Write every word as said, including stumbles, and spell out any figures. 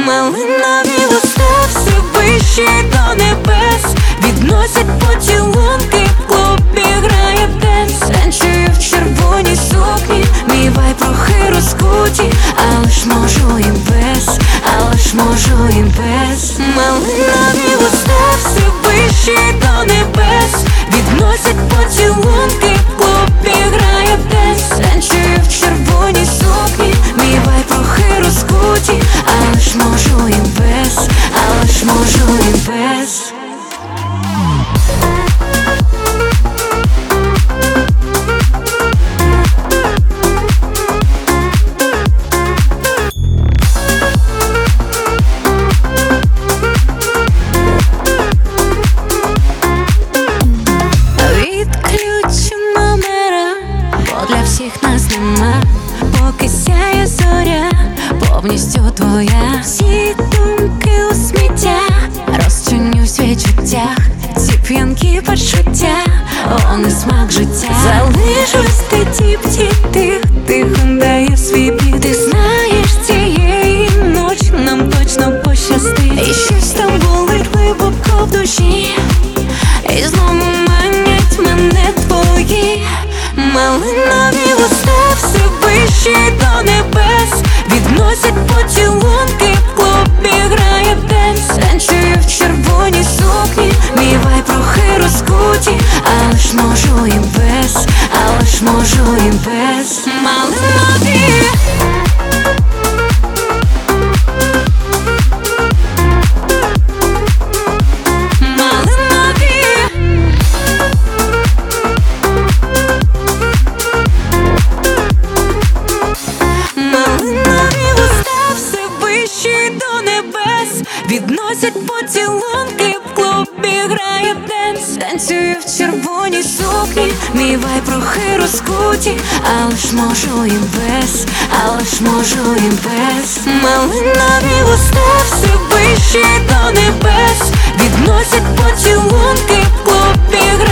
Малинові уста все вище до небес, відносять поцілунки, в клубі грає денс. Танцюю в червоній сукні, мій вайб трохи розкуті, але ж можу і без, але ж можу і без. Малинові уста все вище до небес, відносять поцілунки, в клубі грає денс. Танцюю в червоній сукні, мій вайб трохи розкуті, але ж можу і без, але ж можу і без. Відключу номера, бо для всіх нас нема, поки сяє зоря, повністю твоя. Всі думки у сміття, розчинюсь в відчуттях, ці п'янкі почуття, вони смак життя. Залишусь ти тіп-тіп тих, тихо дає свій біт. Ти знаєш, цієї ночі нам точно пощастить. І щось там болить глибоко в душі, і знову манять мене твої. Малинові уста все вище до небес, відносять поцілунки, в клубі грає денс. Танцюю в червоній сукні, мій вайб трохи розкуті, але ж можу і без, але ж можу і без. Малинові. Відносять поцілунки, в клубі грає денс. Танцюю в червоній сукні, мій вайб трохи розкуті, але ж можу і без, але ж можу і без. Малинові уста все вище до небес, відносять поцілунки, в клубі грає денс.